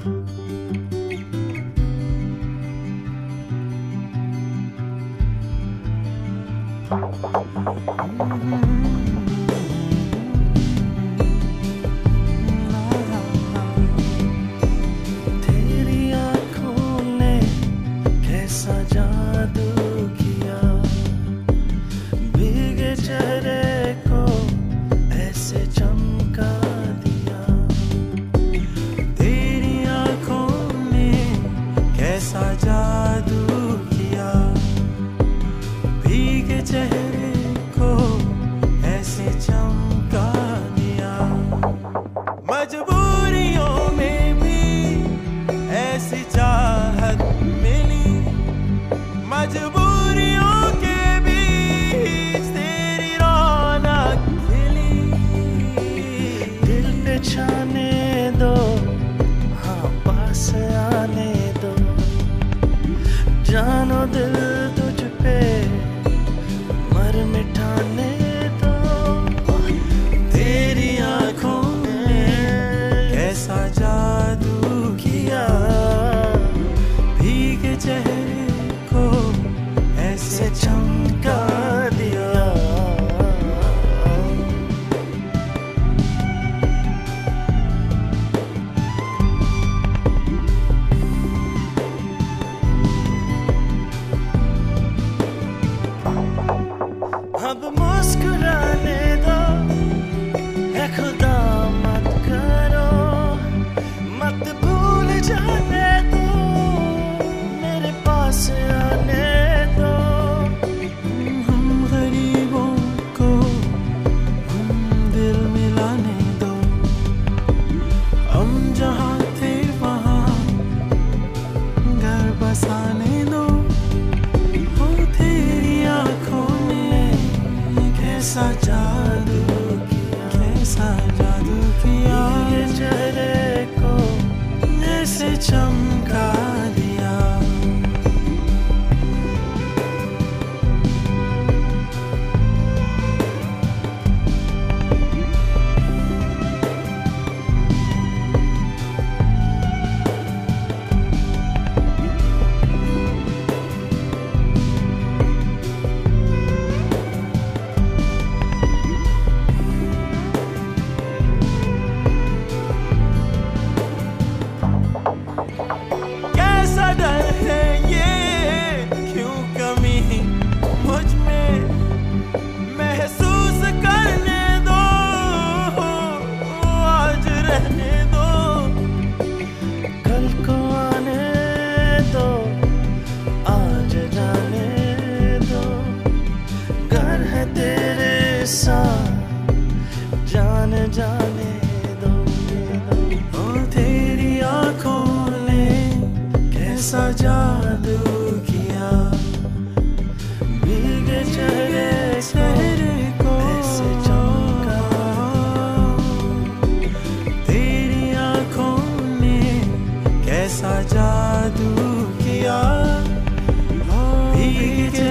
तेरी आँखों ने कैसा जादू किया, भीगे चेहरे को ऐसे चमका दिया। तेरी आँखों ने कैसा जादू किया, भीगे चेहरे को ऐसे चमका दिया। मजबूरियों में भी ऐसी चाहत मिली, मजबूरियों के बीच तेरी रौनक खिली। दिल पे छाने दो, हाँ पास आने दो, जानो दिल तुझ पे मर मिटाने दो। तेरी आँखों ने कैसा जादू किया, भीगे चेहरे को ऐसे चमका दिया। अब मुस्कुराने दो, ऐ खुदा मत करो, मत भूल जाने दो, मेरे पास आने दो। हम गरीबों को दिल मिलाने दो, हम जहाँ थे वहाँ घर बसाने दो। हो तेरी आँखों ने कैसा जादू किया, कैसा जादू किया, ये चेहरे को ऐसे चमका दिया। कैसा डर है ये, क्यों कमी मुझ में, महसूस करने दो, आज रहने दो। कल को आने दो, आज जाने दो, घर है तेरे साथ जान जाने दो। ओ तेरी आँखों ने कैसा जादू किया, भीगे चेहरे को ऐसे चमका। तेरी आँखों ने कैसा जादू किया, भीगे